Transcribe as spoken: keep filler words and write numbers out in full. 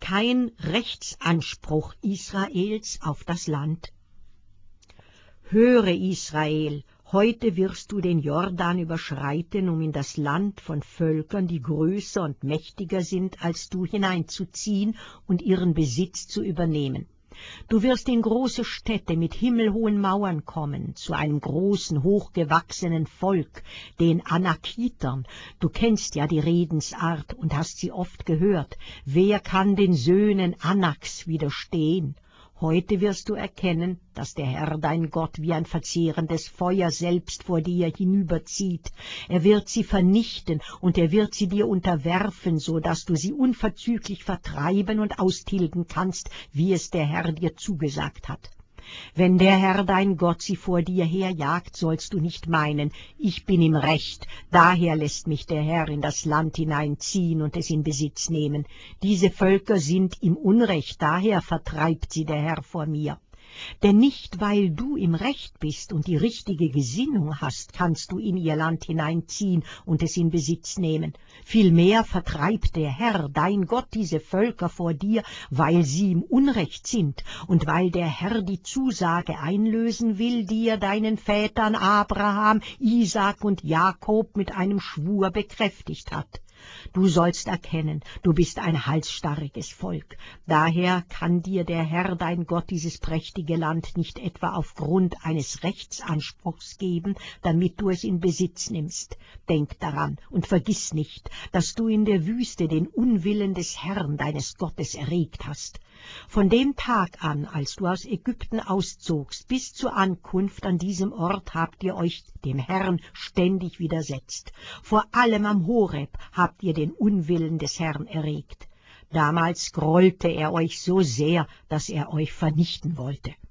kein Rechtsanspruch Israels auf das Land. Höre, Israel, heute wirst du den Jordan überschreiten, um in das Land von Völkern, die größer und mächtiger sind als du, hineinzuziehen und ihren Besitz zu übernehmen. Du wirst in große Städte mit himmelhohen Mauern kommen, zu einem großen, hochgewachsenen Volk, den Anakitern. Du kennst ja die Redensart und hast sie oft gehört. Wer kann den Söhnen Anaks widerstehen? Heute wirst du erkennen, dass der Herr dein Gott wie ein verzehrendes Feuer selbst vor dir hinüberzieht. Er wird sie vernichten und er wird sie dir unterwerfen, so dass du sie unverzüglich vertreiben und austilgen kannst, wie es der Herr dir zugesagt hat. Wenn der Herr dein Gott sie vor dir herjagt, sollst du nicht meinen, ich bin im Recht, daher lässt mich der Herr in das Land hineinziehen und es in Besitz nehmen. Diese Völker sind im Unrecht, daher vertreibt sie der Herr vor mir. Denn nicht, weil du im Recht bist und die richtige Gesinnung hast, kannst du in ihr Land hineinziehen und es in Besitz nehmen. Vielmehr vertreibt der Herr, dein Gott, diese Völker vor dir, weil sie im Unrecht sind und weil der Herr die Zusage einlösen will, die er deinen Vätern Abraham, Isaak und Jakob mit einem Schwur bekräftigt hat. Du sollst erkennen, du bist ein halsstarriges Volk. Daher kann dir der Herr, dein Gott, dieses prächtige Land nicht etwa aufgrund eines Rechtsanspruchs geben, damit du es in Besitz nimmst. Denk daran und vergiss nicht, dass du in der Wüste den Unwillen des Herrn, deines Gottes, erregt hast. Von dem Tag an, als du aus Ägypten auszogst, bis zur Ankunft an diesem Ort habt ihr euch dem Herrn ständig widersetzt. Vor allem am Horeb habt ihr den Unwillen des Herrn erregt. Damals grollte er euch so sehr, dass er euch vernichten wollte.